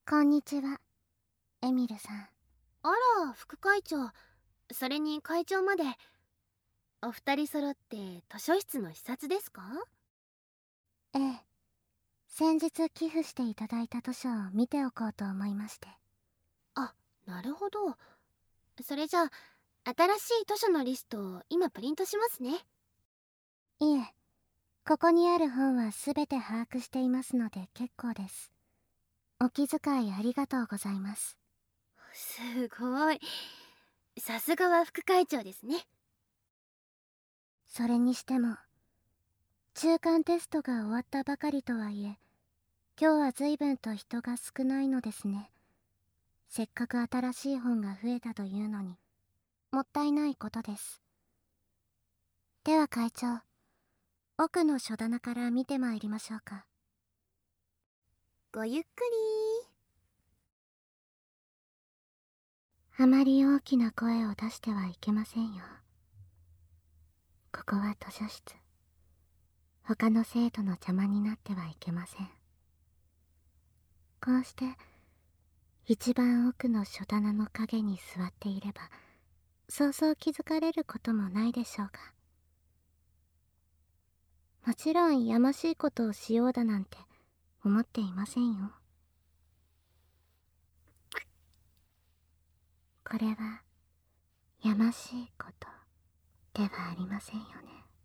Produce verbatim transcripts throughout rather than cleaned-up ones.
こんにちは、エミルさん。 あら、副会長。それに会長まで。お二人揃って図書室の視察ですか？ ええ。先日寄付していただいた図書を見ておこうと思いまして。 あ、なるほど。それじゃあ、新しい図書のリストを今プリントしますね。 いえ、ここにある本はすべて把握していますので結構です。お気遣いありがとうございます。 すごい。さすがは副会長ですね。 それにしても、中間テストが終わったばかりとはいえ、今日は随分と人が少ないのですね。せっかく新しい本が増えたというのに、もったいないことです。では会長、奥の書棚から見てまいりましょうか。 ごゆっくり。 あまり大きな声を出してはいけませんよ。ここは図書室。他の生徒の邪魔になってはいけません。こうして一番奥の書棚の陰に座っていれば、そうそう気づかれることもないでしょうが。もちろんやましいことをしようだなんて思っていませんよ。これはやましいことではありませんよね。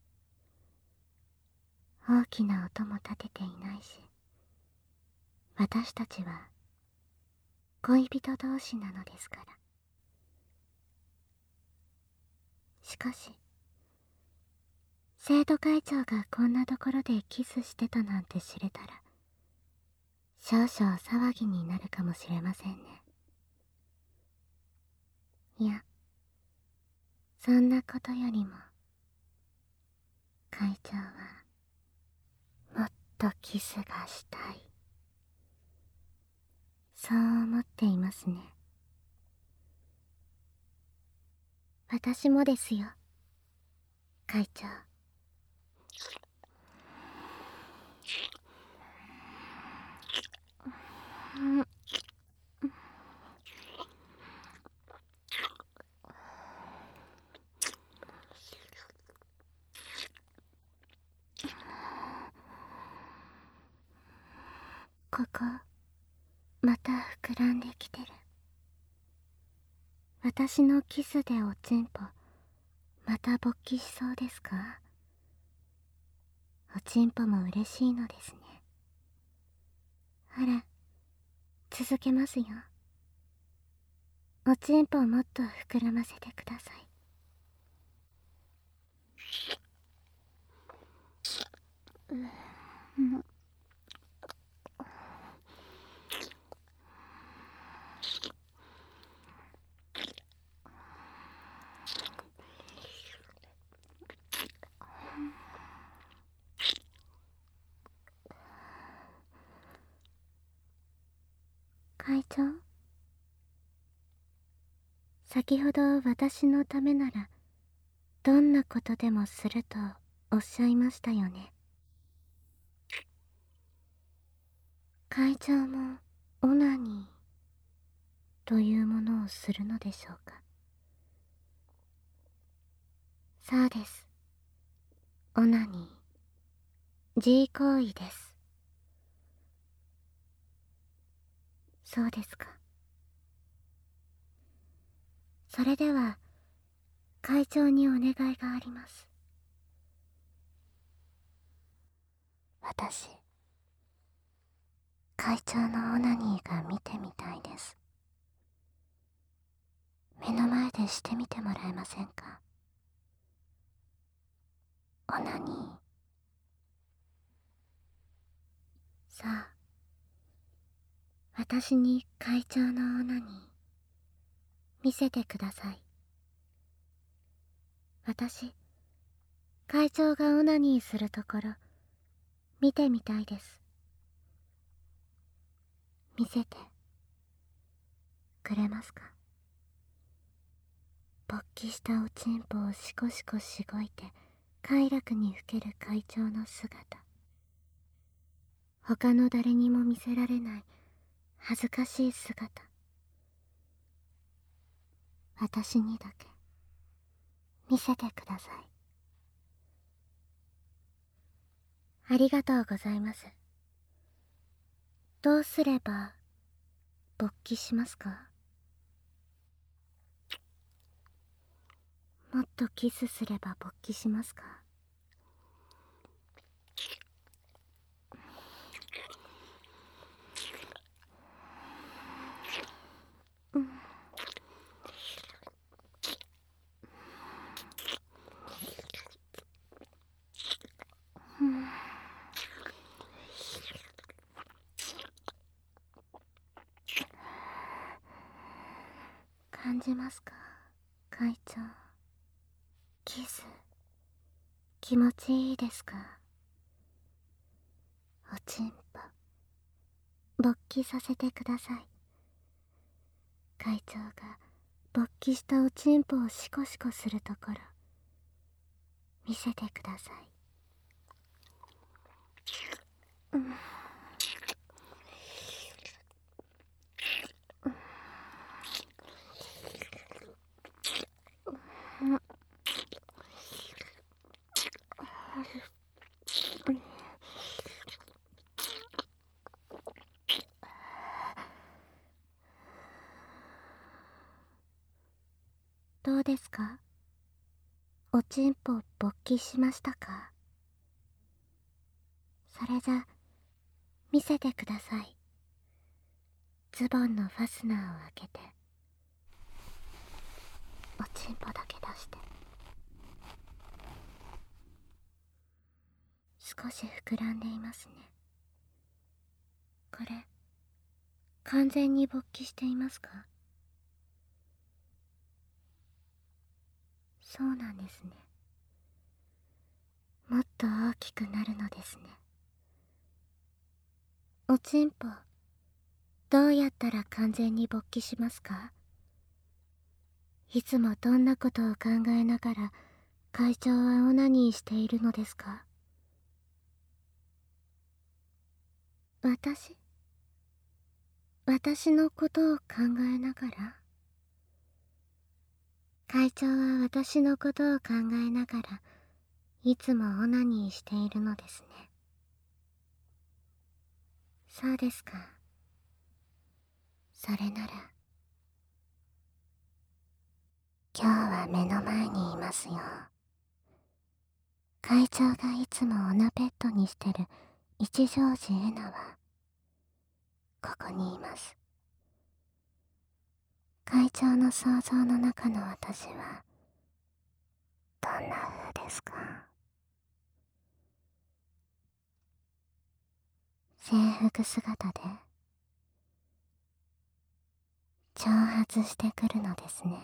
大きな音も立てていないし、私たちは恋人同士なのですから。しかし、生徒会長がこんなところでキスしてたなんて知れたら、少々騒ぎになるかもしれませんね。いや、そんなことよりも、会長は、もっとキスがしたい。そう思っていますね。私もですよ、会長。うん。ここ、また膨らんできてる。私のキスでおちんぽ、また勃起しそうですか？おちんぽも嬉しいのですね。ほら、続けますよ。おちんぽをもっと膨らませてください。うん、会長、先ほど私のためならどんなことでもするとおっしゃいましたよね。会長もオナニーというものをするのでしょうか？そうです。オナニー、G 行為です。そうですか。それでは会長にお願いがあります。私、会長のオナニーが見てみたいです。目の前でしてみてもらえませんか？オナニー。さあ、私に会長のオナニー見せてください。私、会長がオナニーするところ見てみたいです。見せてくれますか？勃起したおちんぽをシコシコしごいて快楽にふける会長の姿、他の誰にも見せられない恥ずかしい姿、私にだけ見せてください。ありがとうございます。どうすれば勃起しますか？もっとキスすれば勃起しますか？うん。うん、感じますか、会長。キス気持ちいいですか？おちんぽ勃起させてください。会長が勃起したおちんぽをシコシコするところ見せてください。うん、うん、どうですか？おちんぽ勃起しましたか？それじゃ見せてください。ズボンのファスナーを開けておちんぽだけ出して。少し膨らんでいますね。これ完全に勃起していますか？そうなんですね。もっと大きくなるのですね。おちんぽどうやったら完全に勃起しますか？いつもどんなことを考えながら会長はオナニーしているのですか？私私のことを考えながら？会長は私のことを考えながらいつもオナニーしているのですね。そうですか。それなら今日は目の前にいますよ。会長がいつもオナペットにしてる一条寺エナはここにいます。会長の想像の中の私はどんな風ですか？制服姿で挑発してくるのですね。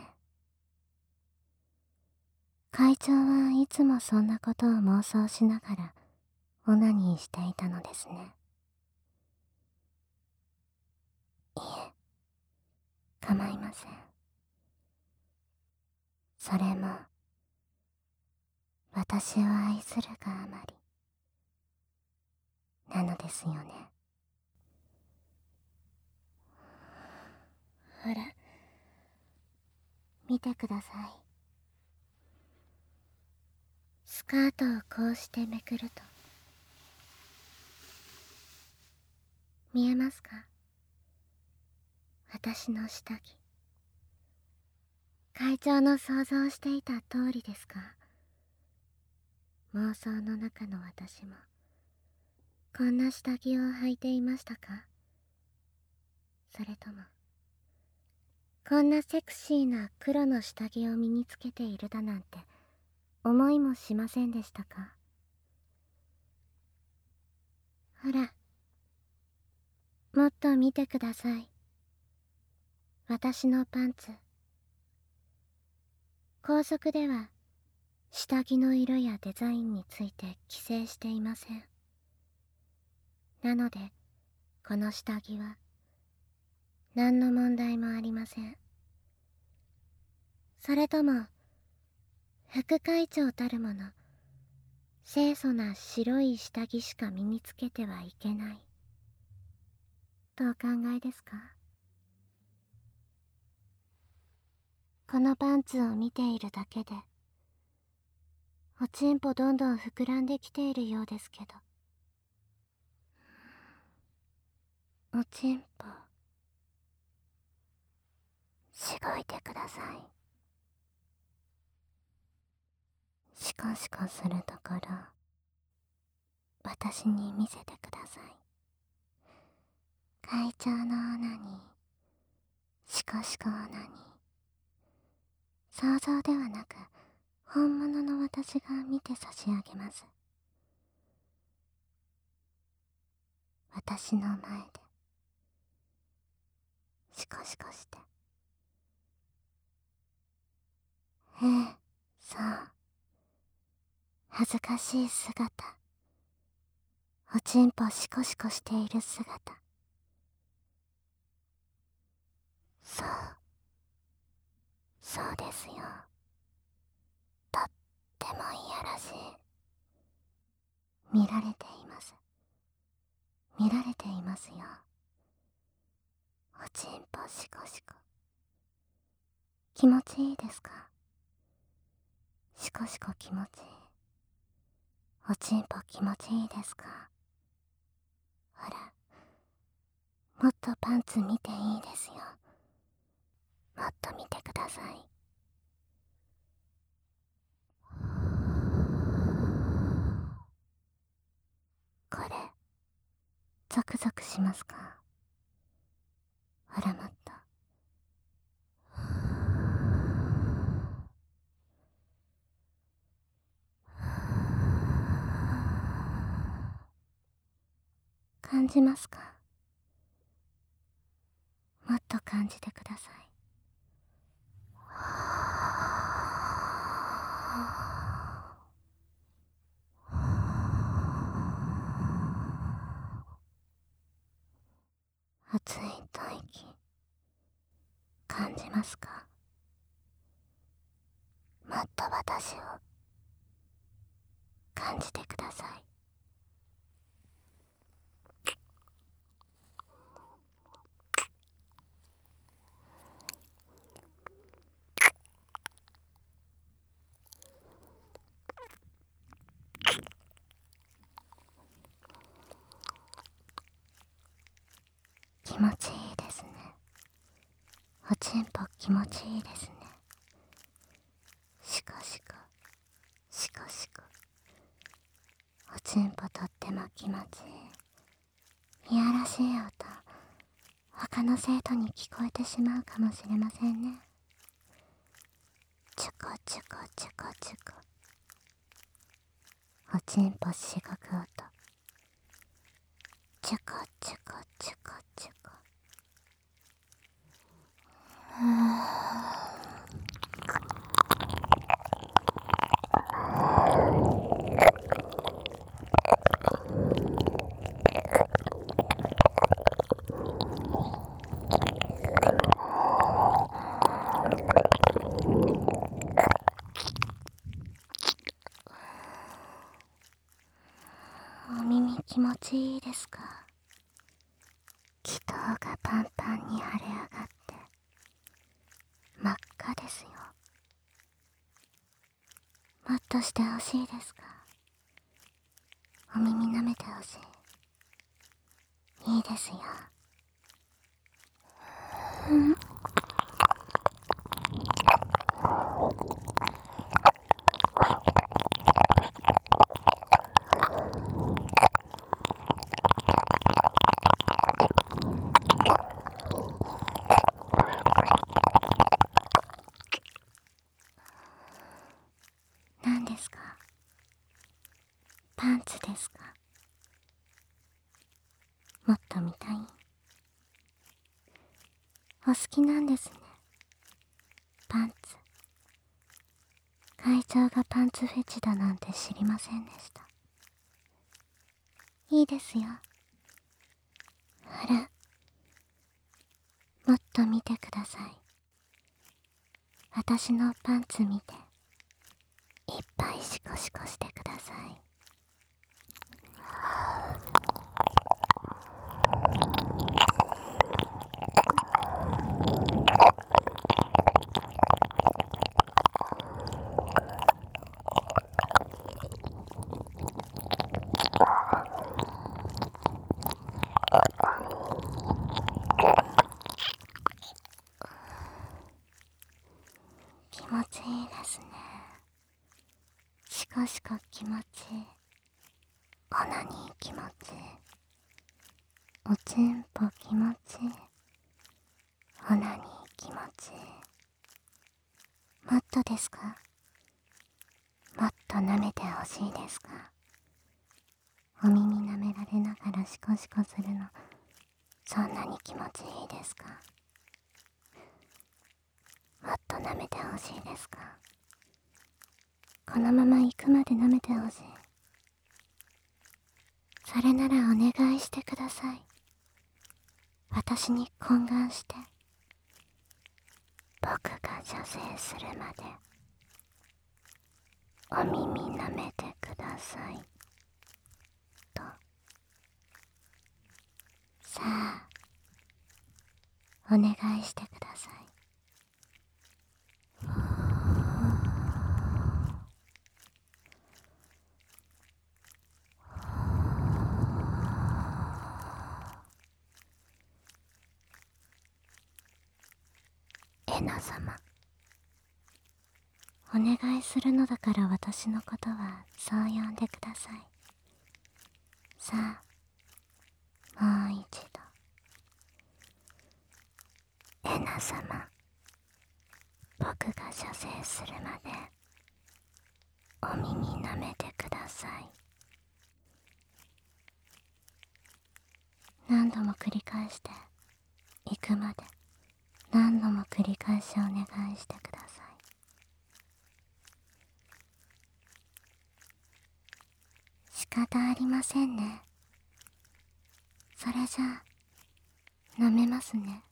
会長はいつもそんなことを妄想しながらオナニーしていたのですね。いえ、構いません。それも私を愛するがあまりなのですよね。ほら、見てください。スカートをこうしてめくると見えますか？私の下着。会長の想像していた通りですか？妄想の中の私もこんな下着を履いていましたか？それともこんなセクシーな黒の下着を身につけているだなんて思いもしませんでしたか？ほら、もっと見てください。私のパンツ。校則では下着の色やデザインについて規制していません。なのでこの下着は何の問題もありません。それとも副会長たるもの清楚な白い下着しか身につけてはいけないとお考えですか？このパンツを見ているだけでおちんぽどんどん膨らんできているようですけど、おちんぽしごいてください。シコシコするところ私に見せてください。会長のオナにシコシコオナに、想像ではなく本物の私が見て差し上げます。私の前でシコシコして、ええ、そう、恥ずかしい姿、おちんぽシコシコしている姿、そうそうですよ。とってもいやらしい。見られています。見られていますよ。おちんぽシコシコ。気持ちいいですか？シコシコ気持ちいい。おちんぽ気持ちいいですか？ほら、もっとパンツ見ていいですよ。もっと見てください。これゾクゾクしますか？ほら、もっと。感じますか？もっと感じてください。熱い吐息感じますか？もっと私を感じてください。気持ちいいですね。おちんぽ気持ちいいですね。シコシコシコシコ、おちんぽとっても気持ちいい。いやらしい音、他の生徒に聞こえてしまうかもしれませんね。チュコチュコチュコチュコ、おちんぽしごく音、チュコチュコチュコチュコ。ふお耳気持ちいいですか？気筒がパンパンに腫れ上がって真っ赤ですよ。もっとしてほしいですか？お耳舐めてほしい。いいですよ。うん何ですか？パンツですか？もっと見たい？お好きなんですね、パンツ。会長がパンツフェチだなんて知りませんでした。いいですよ。ほら、もっと見てください。私のパンツ見ていっぱいシコシコしてください。 おちんぽ気持ちいい。オナニー気持ちいい。もっとですか？もっと舐めてほしいですか？お耳舐められながらシコシコするの、そんなに気持ちいいですか？もっと舐めてほしいですか？このまま行くまで舐めてほしい。それならお願いしてください。私に懇願して、僕が射精するまでお耳舐めてくださいと。さあ、お願いしてください。エナ様、お願いするのだから私のことはそう呼んでください。さあ、もう一度。エナ様、僕が射精するまでお耳舐めてください。何度も繰り返して、行くまで何度も繰り返しお願いしてください。仕方ありませんね。それじゃあ、舐めますね。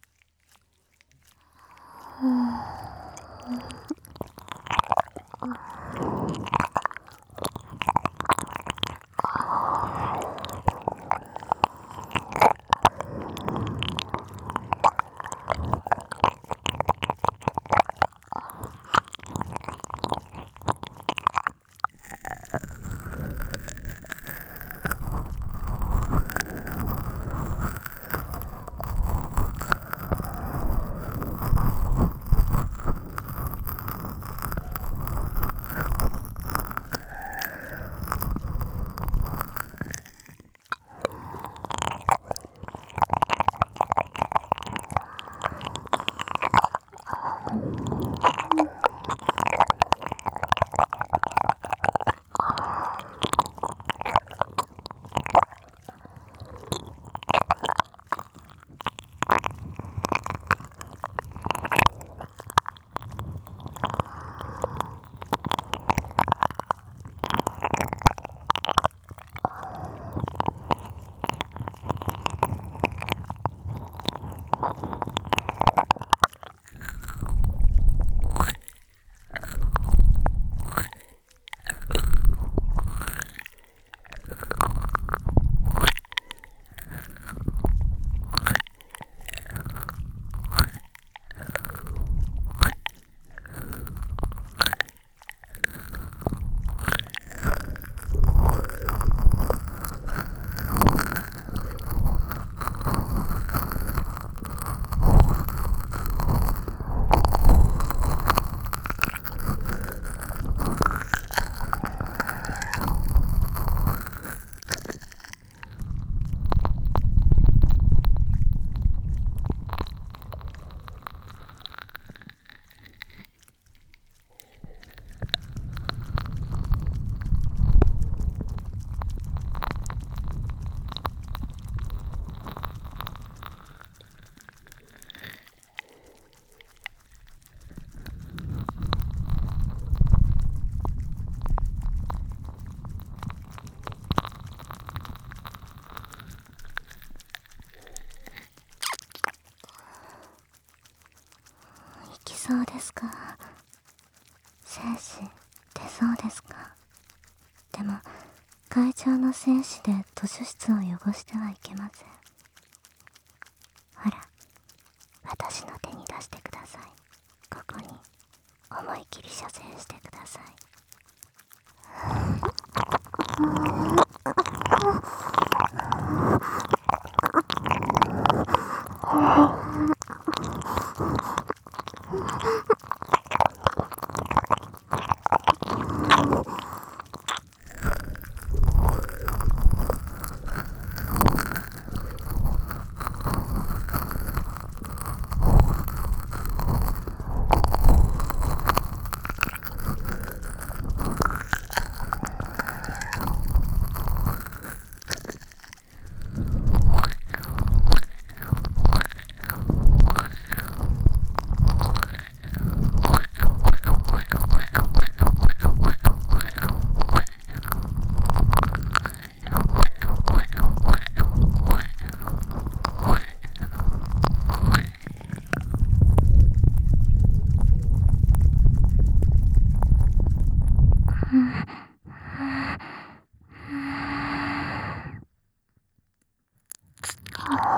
そうですか。精子出そうですか。でも会長の精子で図書室を汚してはいけません。ほら、私の手に出してください。ここに思い切り射精してください。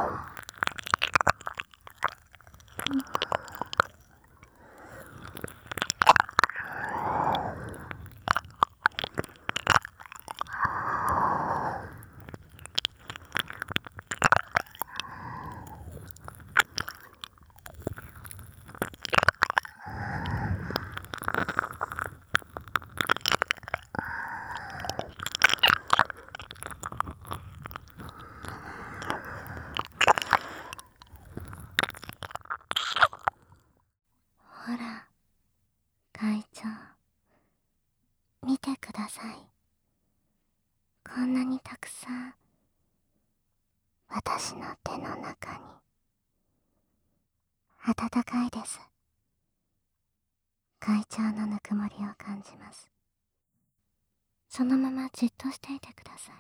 ほら、会長、見てください。こんなにたくさん、私の手の中に。暖かいです。会長のぬくもりを感じます。そのままじっとしていてください。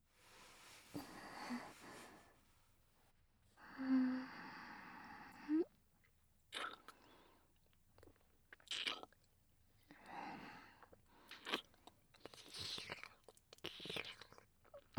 うん。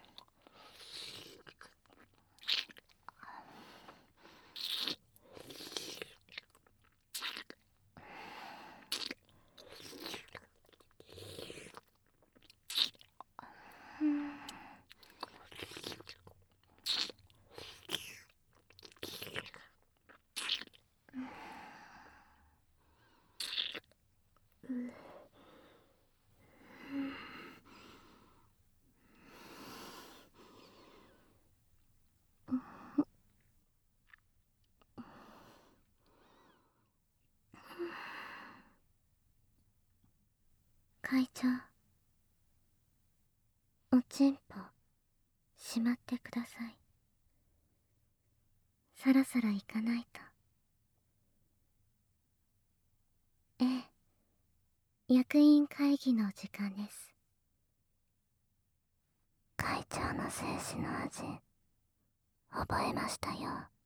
会長、おちんぽしまってください。そろそろ行かないと。ええ、役員会議の時間です。会長の精子の味覚えましたよ。